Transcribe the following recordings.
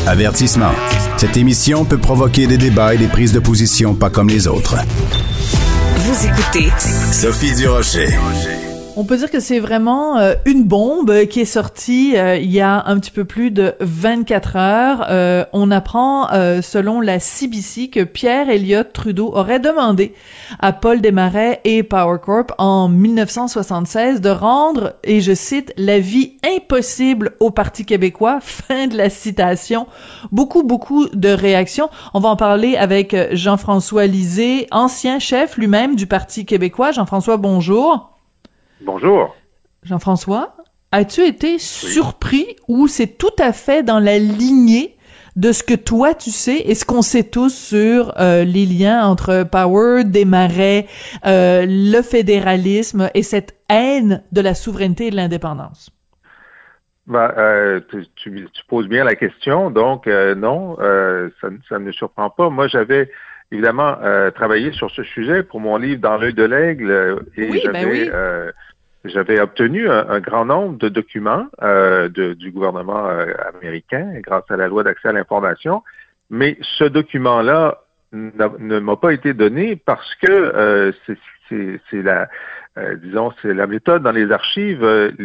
Avertissement. Cette émission peut provoquer des débats et des prises de position pas comme les autres. Vous écoutez Sophie Durocher. On peut dire que c'est vraiment une bombe qui est sortie il y a un petit peu plus de 24 heures. On apprend, selon la CBC, que Pierre Elliott Trudeau aurait demandé à Paul Desmarais et Power Corp en 1976 de rendre, et je cite, « la vie impossible au Parti québécois ». Fin de la citation. Beaucoup de réactions. On va en parler avec Jean-François Lisée, ancien chef lui-même du Parti québécois. Jean-François, bonjour. Bonjour. Jean-François, as-tu été surpris ou c'est tout à fait dans la lignée de ce que toi tu sais et ce qu'on sait tous sur les liens entre Power, Desmarais, le fédéralisme et cette haine de la souveraineté et de l'indépendance? Tu poses bien la question, donc non, ça ne me surprend pas. Moi, j'avais évidemment travaillé sur ce sujet pour mon livre Dans l'œil de l'aigle et j'avais obtenu un grand nombre de documents du gouvernement américain grâce à la loi d'accès à l'information, mais ce document-là ne m'a pas été donné parce que c'est la méthode dans les archives,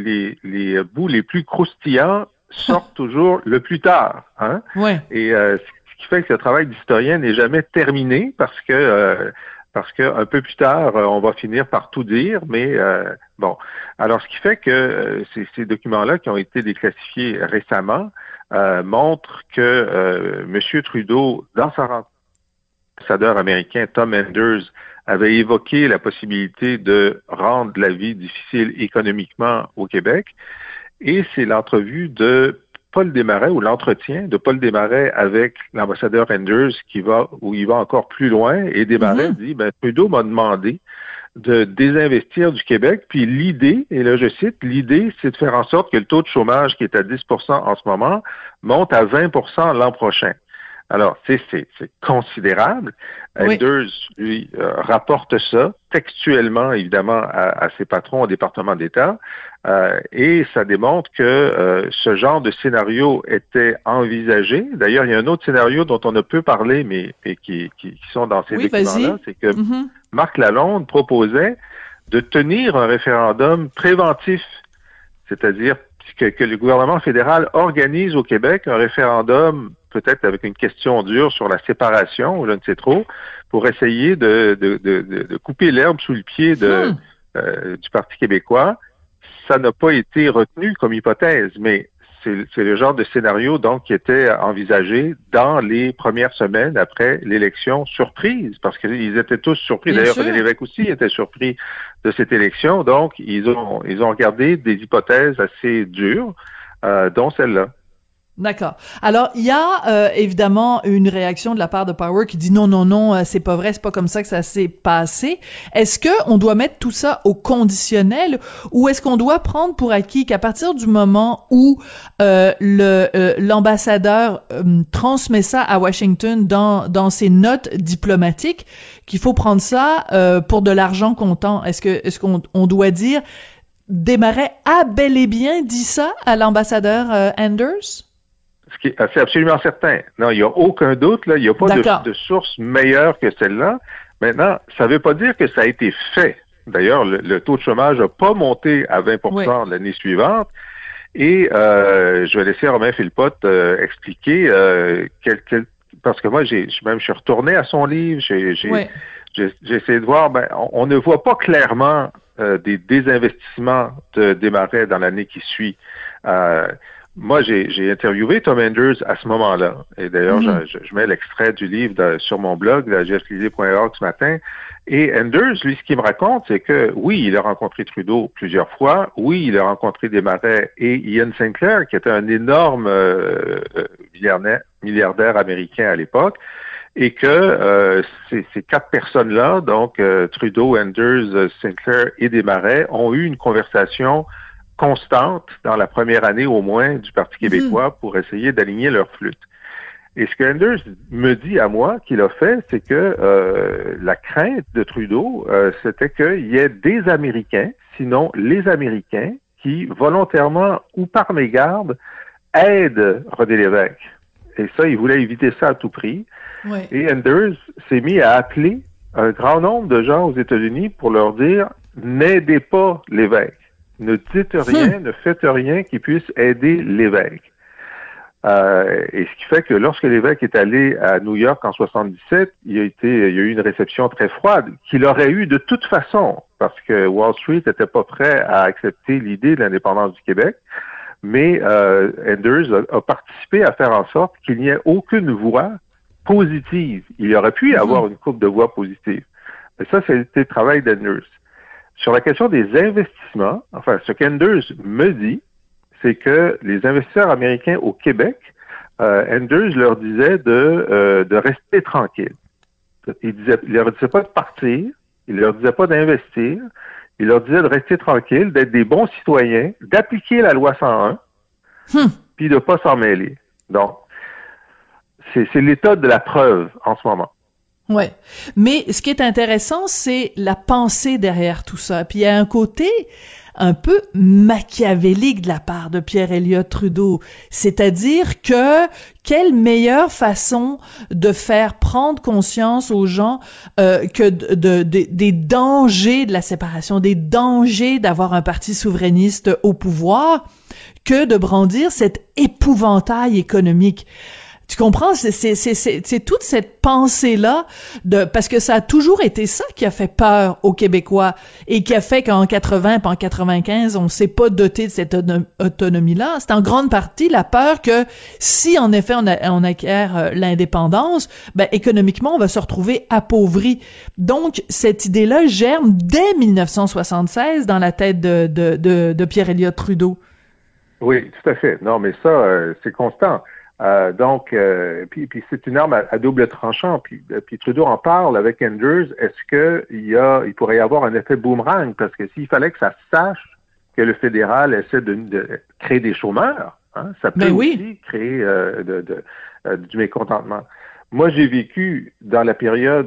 les bouts les plus croustillants sortent toujours le plus tard, hein? Ouais. Et ce qui fait que le travail d'historien n'est jamais terminé parce que un peu plus tard, on va finir par tout dire, mais bon. Alors, ce qui fait que ces documents-là qui ont été déclassifiés récemment montrent que M. Trudeau, dans sa rencontre avec l'ambassadeur américain Tom Enders, avait évoqué la possibilité de rendre la vie difficile économiquement au Québec, et c'est l'entrevue de Paul Desmarais, ou l'entretien de Paul Desmarais avec l'ambassadeur Enders où il va encore plus loin, et Desmarais dit, Trudeau m'a demandé de désinvestir du Québec, puis l'idée, et là je cite, l'idée, c'est de faire en sorte que le taux de chômage qui est à 10% en ce moment monte à 20% l'an prochain. Alors, c'est considérable. Oui. Enders, lui, rapporte ça textuellement, évidemment, à ses patrons au département d'État, et ça démontre que ce genre de scénario était envisagé. D'ailleurs, il y a un autre scénario dont on ne peut parler, mais qui sont dans ces documents-là, c'est que Marc Lalonde proposait de tenir un référendum préventif, c'est-à-dire que le gouvernement fédéral organise au Québec un référendum, peut-être avec une question dure sur la séparation, ou je ne sais trop, pour essayer de couper l'herbe sous le pied du Parti québécois. Ça n'a pas été retenu comme hypothèse, mais c'est le genre de scénario donc qui était envisagé dans les premières semaines après l'élection surprise, parce qu'ils étaient tous surpris. D'ailleurs, René Lévesque aussi était surpris de cette élection, donc ils ont regardé des hypothèses assez dures, dont celle-là. D'accord. Alors, il y a évidemment une réaction de la part de Power qui dit non, c'est pas vrai, c'est pas comme ça que ça s'est passé. Est-ce que on doit mettre tout ça au conditionnel ou est-ce qu'on doit prendre pour acquis qu'à partir du moment où l'ambassadeur transmet ça à Washington dans ses notes diplomatiques, qu'il faut prendre ça pour de l'argent comptant? Est-ce qu'on doit dire Desmarais a bel et bien dit ça à l'ambassadeur Enders? C'est absolument certain. Non, il n'y a aucun doute, là. Il n'y a pas de source meilleure que celle-là. Maintenant, ça ne veut pas dire que ça a été fait. D'ailleurs, le taux de chômage n'a pas monté à 20% l'année suivante. Et je vais laisser Romain Philpott expliquer parce que moi, je suis retourné à son livre. J'ai essayé de voir. On ne voit pas clairement des désinvestissements de Desmarais dans l'année qui suit. Moi, j'ai interviewé Tom Enders à ce moment-là. Et d'ailleurs, je mets l'extrait du livre sur mon blog, jefflisée.org ce matin. Et Enders, lui, ce qu'il me raconte, c'est que oui, il a rencontré Trudeau plusieurs fois. Oui, il a rencontré Desmarais et Ian Sinclair, qui était un énorme milliardaire américain à l'époque. Et que ces quatre personnes-là, donc Trudeau, Enders, Sinclair et Desmarais, ont eu une conversation constante dans la première année au moins du Parti québécois pour essayer d'aligner leur flûte. Et ce que Enders me dit à moi qu'il a fait, c'est que la crainte de Trudeau, c'était qu'il y ait des Américains, sinon les Américains, qui volontairement ou par mégarde aident René Lévesque. Et ça, il voulait éviter ça à tout prix. Ouais. Et Anders s'est mis à appeler un grand nombre de gens aux États-Unis pour leur dire « N'aidez pas l'évêque. Ne dites rien, ne faites rien qui puisse aider l'évêque. » Et ce qui fait que lorsque l'évêque est allé à New York en 77, il y a eu une réception très froide qu'il aurait eu de toute façon, parce que Wall Street n'était pas prêt à accepter l'idée de l'indépendance du Québec. Mais Anders a participé à faire en sorte qu'il n'y ait aucune voix positive. Il y aurait pu y avoir une couple de voix positives. Mais ça, c'était le travail d'Anders. Sur la question des investissements, enfin, ce qu'Anders me dit, c'est que les investisseurs américains au Québec, Anders leur disait de rester tranquilles. Il leur disait pas de partir, il leur disait pas d'investir, il leur disait de rester tranquilles, d'être des bons citoyens, d'appliquer la loi 101, puis de pas s'en mêler. Donc, c'est l'état de la preuve en ce moment. Ouais. Mais ce qui est intéressant, c'est la pensée derrière tout ça. Puis il y a un côté un peu machiavélique de la part de Pierre Elliott Trudeau. C'est-à-dire que quelle meilleure façon de faire prendre conscience aux gens que des dangers de la séparation, des dangers d'avoir un parti souverainiste au pouvoir, que de brandir cet épouvantail économique. Tu comprends? C'est toute cette pensée-là parce que ça a toujours été ça qui a fait peur aux Québécois et qui a fait qu'en 80 et en 95, on s'est pas doté de cette autonomie-là. C'est en grande partie la peur que si, en effet, on acquiert l'indépendance, ben, économiquement, on va se retrouver appauvri. Donc, cette idée-là germe dès 1976 dans la tête de Pierre Elliott Trudeau. Oui, tout à fait. Non, mais ça, c'est constant. Donc, puis c'est une arme à double tranchant. Puis Trudeau en parle avec Anders. Est-ce que il pourrait y avoir un effet boomerang? Parce que s'il fallait que ça sache que le fédéral essaie de créer des chômeurs, hein, ça peut aussi créer du mécontentement. Moi, j'ai vécu dans la période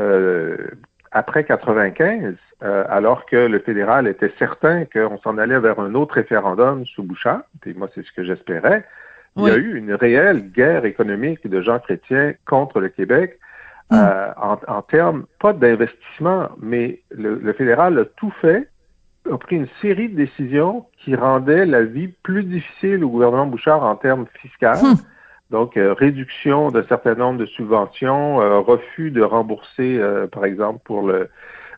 après 95, alors que le fédéral était certain qu'on s'en allait vers un autre référendum sous Bouchard. Et moi, c'est ce que j'espérais. Il y a eu une réelle guerre économique de gens chrétiens contre le Québec en termes, pas d'investissement, mais le fédéral a tout fait, a pris une série de décisions qui rendaient la vie plus difficile au gouvernement Bouchard en termes fiscaux. Donc, réduction d'un certain nombre de subventions, refus de rembourser, par exemple, pour le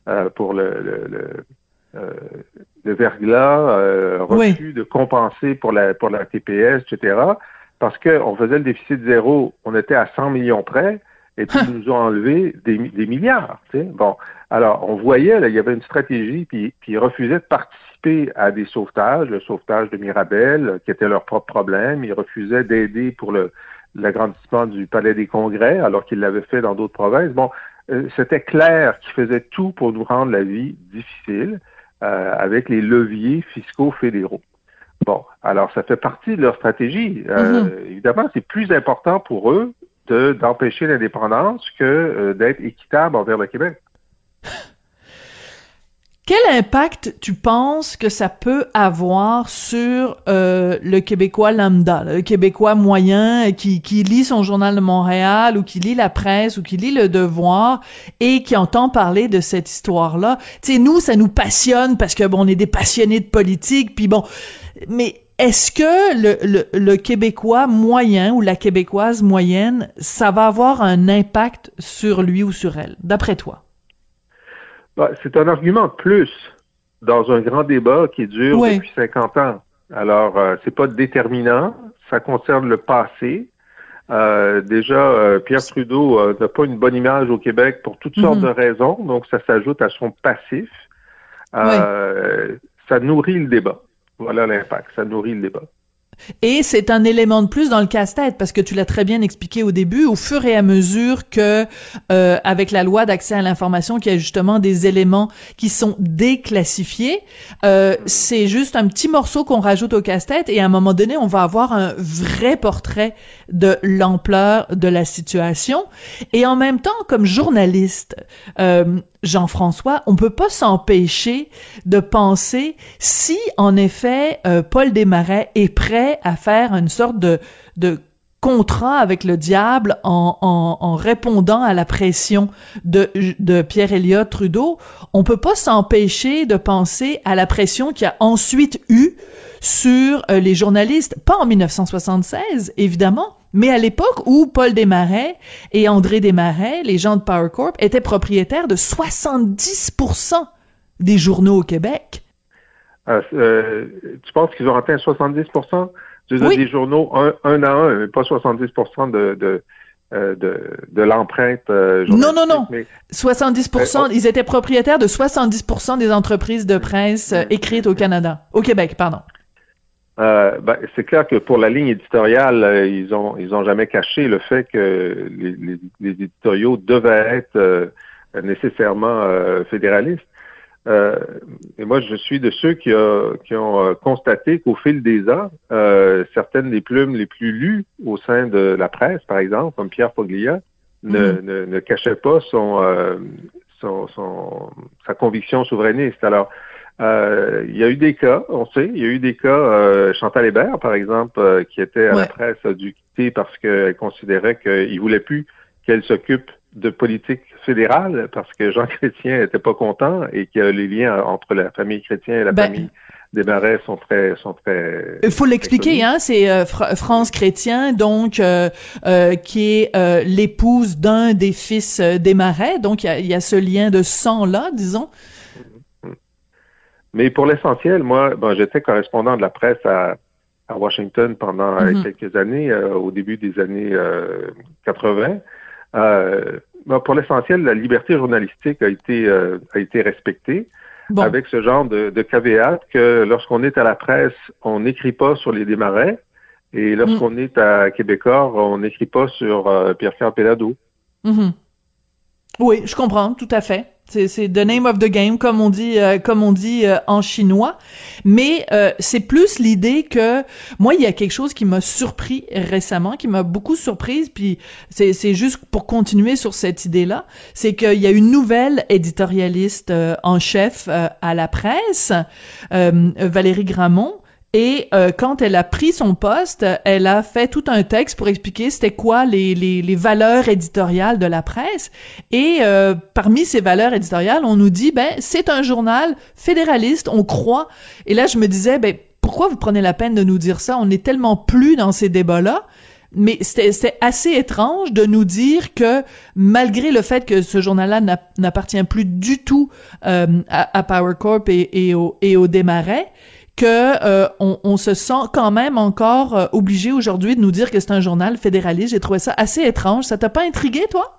verglas, refus de compenser pour la TPS, etc., parce qu'on faisait le déficit zéro, on était à 100 millions près, et puis ils nous ont enlevé des milliards. Tu sais. Bon, alors on voyait, là, il y avait une stratégie, puis ils refusaient de participer à des sauvetages, le sauvetage de Mirabel, qui était leur propre problème, ils refusaient d'aider pour l'agrandissement du Palais des Congrès, alors qu'ils l'avaient fait dans d'autres provinces. Bon, c'était clair qu'ils faisaient tout pour nous rendre la vie difficile, avec les leviers fiscaux fédéraux. Bon, alors ça fait partie de leur stratégie. Évidemment, c'est plus important pour eux d'empêcher l'indépendance que d'être équitable envers le Québec. Quel impact tu penses que ça peut avoir sur le Québécois lambda, le Québécois moyen qui lit son journal de Montréal ou qui lit la presse ou qui lit Le Devoir et qui entend parler de cette histoire-là? Tu sais, nous, ça nous passionne parce que bon, on est des passionnés de politique, puis bon, mais est-ce que le Québécois moyen ou la Québécoise moyenne, ça va avoir un impact sur lui ou sur elle, d'après toi? C'est un argument de plus dans un grand débat qui dure depuis 50 ans. Alors, c'est pas déterminant, ça concerne le passé. Déjà, Pierre Trudeau n'a pas une bonne image au Québec pour toutes sortes de raisons, donc ça s'ajoute à son passif. Ça nourrit le débat. Voilà l'impact, ça nourrit le débat. Et c'est un élément de plus dans le casse-tête, parce que tu l'as très bien expliqué au début, au fur et à mesure que, avec la loi d'accès à l'information, qu'il y a justement des éléments qui sont déclassifiés, c'est juste un petit morceau qu'on rajoute au casse-tête, et à un moment donné, on va avoir un vrai portrait de l'ampleur de la situation. Et en même temps, comme journaliste, Jean-François, on peut pas s'empêcher de penser si, en effet, Paul Desmarais est prêt à faire une sorte de contrat avec le diable en répondant à la pression de Pierre Elliott Trudeau, on peut pas s'empêcher de penser à la pression qu'il y a ensuite eu sur les journalistes, pas en 1976, évidemment, mais à l'époque où Paul Desmarais et André Desmarais, les gens de Power Corp, étaient propriétaires de 70% des journaux au Québec. Tu penses qu'ils ont atteint 70%? Oui. Des journaux un à un, mais pas 70% de l'empreinte journalistique. Non. Mais 70%, ils étaient propriétaires de 70% des entreprises de presse écrites au Canada, au Québec, pardon. C'est clair que pour la ligne éditoriale, ils ont jamais caché le fait que les éditoriaux devaient être nécessairement fédéralistes. Et moi, je suis de ceux qui ont constaté qu'au fil des ans, certaines des plumes les plus lues au sein de la presse, par exemple, comme Pierre Poglia, ne cachaient pas sa conviction souverainiste. Alors, il y a eu des cas, on sait, il y a eu des cas, Chantal Hébert, par exemple, qui était à la presse, a dû quitter parce qu'elle considérait qu'il voulait plus qu'elle s'occupe de politique fédérale parce que Jean Chrétien était pas content et que les liens entre la famille Chrétien et la famille Desmarais sont très. Il faut l'expliquer, hein. C'est France Chrétien, donc qui est l'épouse d'un des fils Desmarais, donc il y a ce lien de sang là, disons. Mais pour l'essentiel, moi, j'étais correspondant de la presse à Washington pendant quelques années, au début des années 80. Pour l'essentiel, la liberté journalistique a été respectée avec ce genre de caveat que lorsqu'on est à la presse, on n'écrit pas sur les Desmarais et lorsqu'on est à Québecor, on n'écrit pas sur Pierre-Carl Péladeau. Oui, je comprends, tout à fait. C'est the name of the game, comme on dit en chinois. Mais c'est plus l'idée que moi, il y a quelque chose qui m'a surpris récemment, qui m'a beaucoup surprise. Puis c'est juste pour continuer sur cette idée-là, c'est qu'il y a une nouvelle éditorialiste en chef à la presse, Valérie Gramont. Et quand elle a pris son poste, elle a fait tout un texte pour expliquer c'était quoi les valeurs éditoriales de la presse. Et parmi ces valeurs éditoriales, on nous dit c'est un journal fédéraliste, on croit. Et là je me disais pourquoi vous prenez la peine de nous dire ça? On est tellement plus dans ces débats-là. Mais c'était assez étrange de nous dire que malgré le fait que ce journal-là n'appartient plus du tout à Power Corp et au Desmarais, que on se sent quand même encore obligé aujourd'hui de nous dire que c'est un journal fédéraliste. J'ai trouvé ça assez étrange. Ça t'a pas intrigué, toi?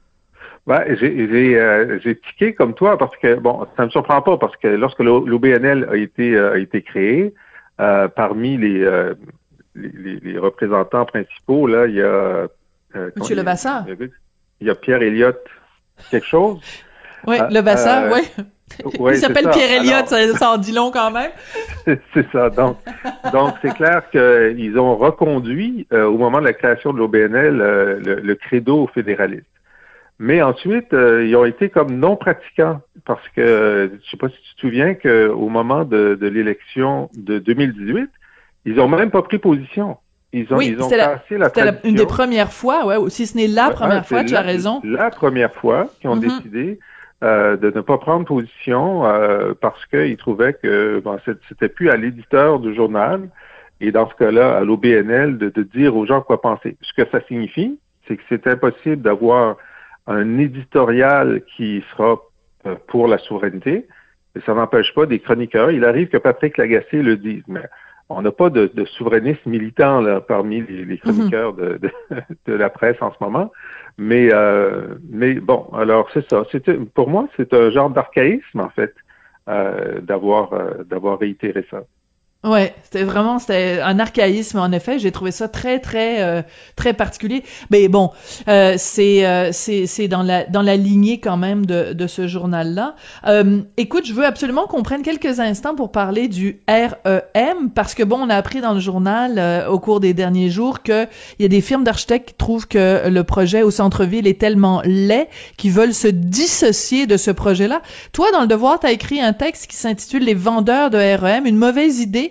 J'ai tiqué comme toi parce que ça me surprend pas parce que lorsque l'OBNL a été créé, parmi les représentants principaux, là, il y a Monsieur Levasseur. Il y a Pierre Elliott quelque chose. Oui, Levasseur, oui. Il s'appelle Pierre Elliott, ça en dit long quand même. C'est ça. Donc c'est clair qu'ils ont reconduit au moment de la création de l'OBNL le credo fédéraliste. Mais ensuite, ils ont été comme non pratiquants parce que je sais pas si tu te souviens qu'au moment de l'élection de 2018, ils ont même pas pris position. Ils ont cassé la tradition. C'était une des premières fois, si ce n'est la première fois, tu as raison. La première fois qu'ils ont décidé de ne pas prendre position parce qu'ils trouvaient que c'était plus à l'éditeur du journal et dans ce cas-là, à l'OBNL, de dire aux gens quoi penser. Ce que ça signifie, c'est que c'est impossible d'avoir un éditorial qui sera pour la souveraineté, et ça n'empêche pas des chroniqueurs. Il arrive que Patrick Lagacé le dise, mais on n'a pas de souverainistes militants là, parmi les chroniqueurs de la presse en ce moment. Mais bon, alors c'est ça. Pour moi, c'est un genre d'archaïsme, en fait, d'avoir réitéré ça. Ouais, c'était un archaïsme en effet. J'ai trouvé ça très très très particulier. Mais bon, c'est dans la lignée quand même de ce journal-là. Écoute, je veux absolument qu'on prenne quelques instants pour parler du REM parce que on a appris dans le journal au cours des derniers jours que il y a des firmes d'architectes qui trouvent que le projet au centre-ville est tellement laid qu'ils veulent se dissocier de ce projet-là. Toi, dans Le Devoir, t'as écrit un texte qui s'intitule Les vendeurs de REM, une mauvaise idée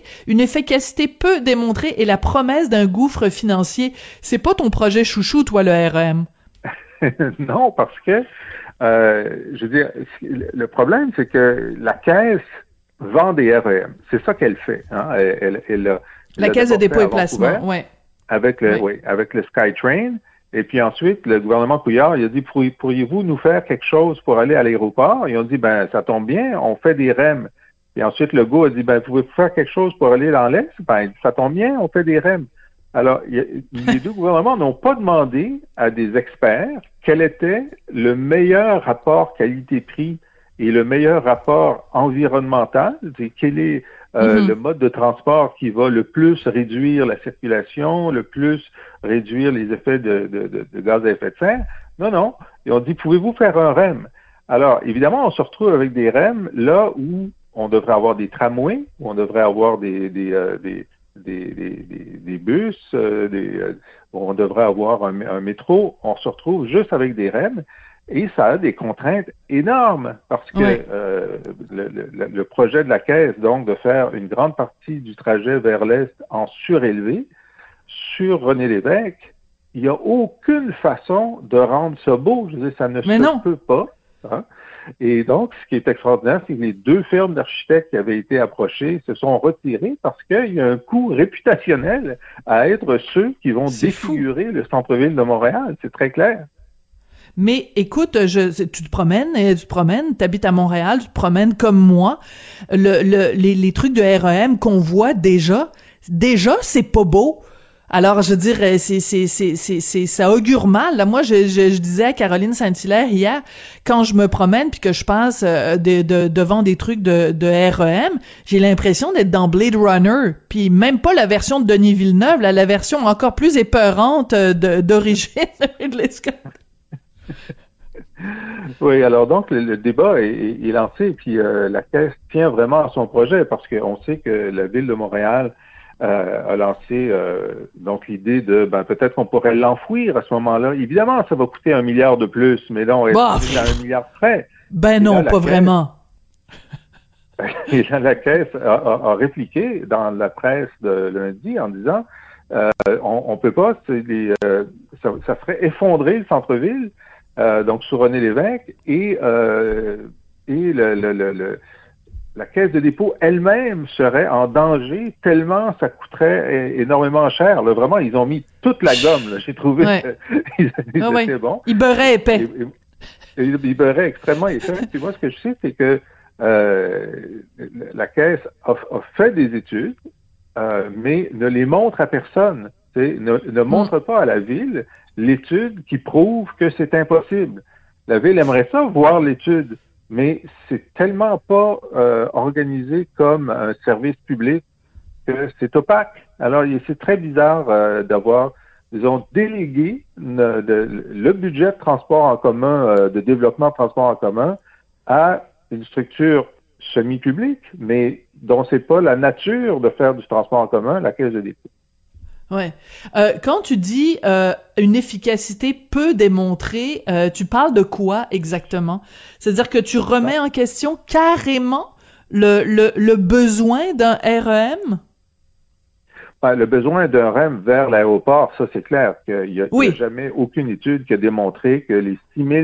une efficacité peu démontrée et la promesse d'un gouffre financier. C'est pas ton projet chouchou, toi, le REM. Non, parce que, je veux dire, le problème, c'est que la Caisse vend des REM. C'est ça qu'elle fait. Hein? La Caisse de dépôt et placement, oui. Avec le SkyTrain. Et puis ensuite, le gouvernement Couillard, il a dit, pourriez-vous nous faire quelque chose pour aller à l'aéroport? Ils ont dit, ben, ça tombe bien, on fait des REM. Et ensuite, Legault a dit, ben, pouvez-vous faire quelque chose pour aller dans l'Est? Ben, ça tombe bien, on fait des REM. Alors, les deux gouvernements n'ont pas demandé à des experts quel était le meilleur rapport qualité-prix et le meilleur rapport environnemental, quel est le mode de transport qui va le plus réduire la circulation, le plus réduire les effets de gaz à effet de serre. Non. Ils ont dit, pouvez-vous faire un REM? Alors, évidemment, on se retrouve avec des REM là où on devrait avoir des tramways, où on devrait avoir des bus, on devrait avoir un métro. On se retrouve juste avec des REM. Et ça a des contraintes énormes parce que le projet de la Caisse, donc, de faire une grande partie du trajet vers l'Est en surélevé, sur René Lévesque, il n'y a aucune façon de rendre ça beau. Je veux dire, ça ne se peut pas. Hein? Et donc, ce qui est extraordinaire, c'est que les deux firmes d'architectes qui avaient été approchées se sont retirées parce qu'il y a un coût réputationnel à être ceux qui vont défigurer le centre-ville de Montréal. C'est très clair. Mais écoute, tu te promènes, t'habites à Montréal, tu te promènes comme moi. Les trucs de REM qu'on voit déjà, c'est pas beau. Alors, je veux dire, ça augure mal. Là, moi, je disais à Caroline Saint-Hilaire hier, quand je me promène puis que je passe devant des trucs de REM, j'ai l'impression d'être dans Blade Runner. Puis même pas la version de Denis Villeneuve, la version encore plus épeurante d'origine Ridley Scott. Oui, alors donc le débat est lancé, puis la Caisse tient vraiment à son projet parce qu'on sait que la Ville de Montréal a lancé donc l'idée de peut-être qu'on pourrait l'enfouir à ce moment-là. Évidemment, ça va coûter 1 milliard de plus, mais là, on est à 1 milliard près. Ben non, pas vraiment. Et là, la Caisse a répliqué dans la presse de lundi en disant on peut pas, ça ferait effondrer le centre-ville. Donc sous René Lévesque et la Caisse de dépôt elle-même serait en danger tellement ça coûterait énormément cher. Là, vraiment, ils ont mis toute la gomme. Là. J'ai trouvé ils étaient bons. Ils beurraient épais. Ils beurraient extrêmement épais. Puis moi, ce que je sais, c'est que la Caisse a fait des études, mais ne les montre à personne. Ne montre pas à la Ville l'étude qui prouve que c'est impossible. La Ville aimerait ça, voir l'étude, mais c'est tellement pas organisé comme un service public que c'est opaque. Alors, c'est très bizarre d'avoir, disons, délégué le budget de transport en commun, de développement de transport en commun, à une structure semi-publique, mais dont c'est pas la nature de faire du transport en commun, la Caisse de dépôt. Ouais. Quand tu dis une efficacité peu démontrée, tu parles de quoi exactement? C'est-à-dire que tu remets en question carrément le besoin d'un REM? Le besoin d'un REM vers l'aéroport, ça c'est clair qu'il n'y a jamais aucune étude qui a démontré que les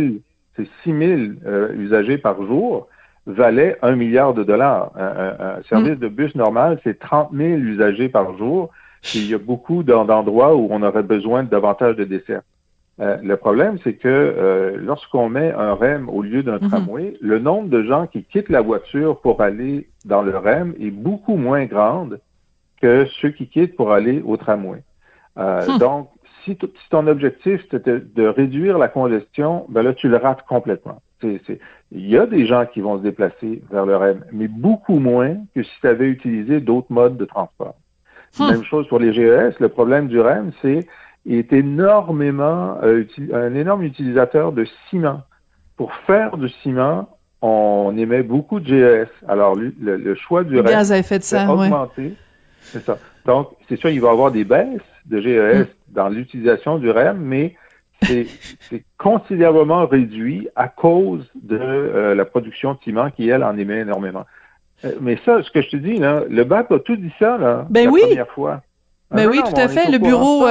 6 000 usagers par jour valaient 1 milliard de dollars. Un service de bus normal, c'est 30 000 usagers par jour. Il y a beaucoup d'endroits où on aurait besoin de davantage de desserts. Le problème, c'est que lorsqu'on met un REM au lieu d'un tramway, le nombre de gens qui quittent la voiture pour aller dans le REM est beaucoup moins grand que ceux qui quittent pour aller au tramway. Donc, si ton objectif, c'était de réduire la congestion, ben là, tu le rates complètement. Il y a des gens qui vont se déplacer vers le REM, mais beaucoup moins que si tu avais utilisé d'autres modes de transport. Même chose pour les GES. Le problème du REM, c'est qu'il est énormément un énorme utilisateur de ciment. Pour faire du ciment, on émet beaucoup de GES. Alors, le choix du REM gaz à effet de serre, augmenté. Ouais. C'est ça. Donc, c'est sûr, il va y avoir des baisses de GES dans l'utilisation du REM, mais c'est considérablement réduit à cause de la production de ciment qui, elle, en émet énormément. Mais ça, ce que je te dis, là, le BAP a tout dit ça, là, la première fois. Oui, tout à fait. Le bureau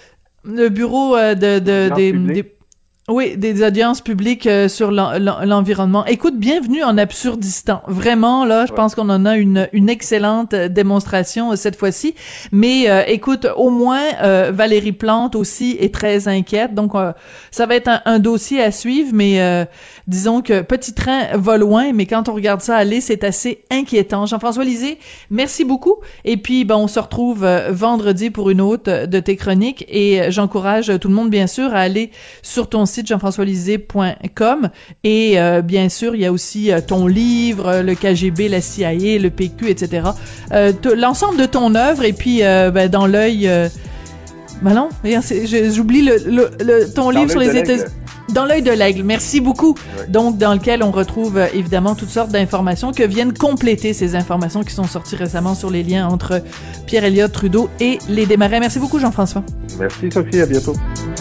des audiences publiques sur l'environnement. Écoute, bienvenue en Absurdistan. Vraiment, là, je pense qu'on en a une excellente démonstration cette fois-ci. Mais écoute, au moins, Valérie Plante aussi est très inquiète. Donc, ça va être un dossier à suivre, mais disons que Petit Train va loin, mais quand on regarde ça aller, c'est assez inquiétant. Jean-François Lisée, merci beaucoup. Et puis, on se retrouve vendredi pour une autre de tes chroniques. Et j'encourage tout le monde, bien sûr, à aller sur ton site jean-françoislisée.com et bien sûr il y a aussi ton livre, le KGB, la CIA, le PQ, etc. L'ensemble de ton œuvre et puis dans l'œil non, j'oublie ton livre sur les États-Unis. Dans l'œil de l'aigle, merci beaucoup. Oui. Donc, dans lequel on retrouve évidemment toutes sortes d'informations que viennent compléter ces informations qui sont sorties récemment sur les liens entre Pierre Elliott Trudeau et les Desmarais. Merci beaucoup, Jean-François. Merci, Sophie. À bientôt.